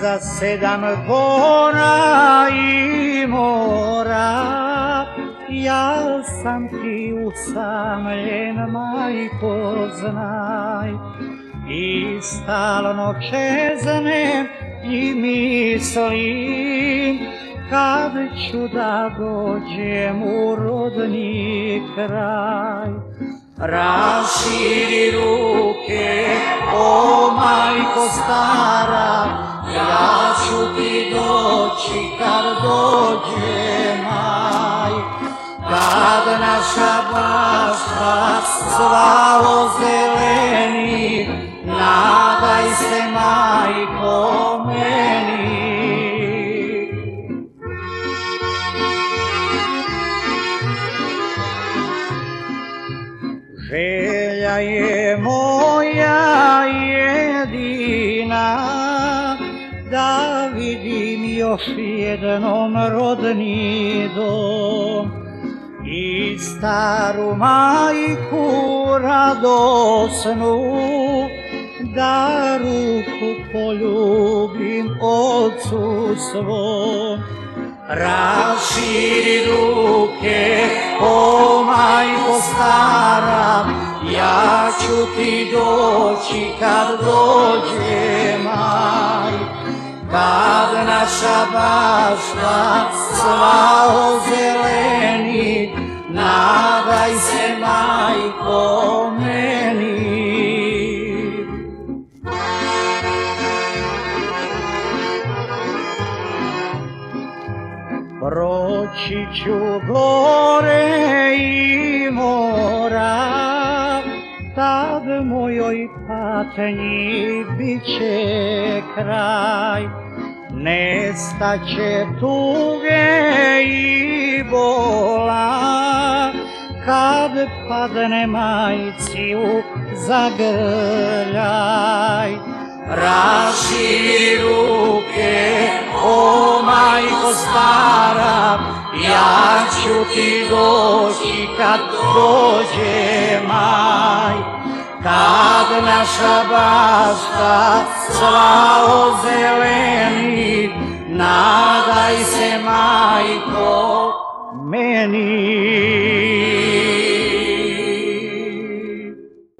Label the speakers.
Speaker 1: za 7 gora i mora, ja sam ti usamljen, majko, znaj. I stalno čeznem i mislim, kad ću da dođem u rodni kraj. Raširi ruke, o majko stara, ja ću ti doći kad dođe maj. Kad naša bašta sva ozeleni, nadaj se, majko, meni. Želja je moja jedina, da vidim još jednom rodni dom i staru majku radosnu, da ruku poljubim ocu svom. Raširi ruke, o majko stara, ja ću ti doći kad dođe maj. Kad naša bašta sva ozeleni, nadaj se, majko, meni. Proći ću gore i mora, tad mojoj patnji bit će kraj. Nestaće tuge i bola, kad padne majci u zagrljaj. Raširi ruke, o majko stara, ja ću ti doći kad dođe maj. Kad naša bašta sva ozeleni, nadaj se, majko, meni.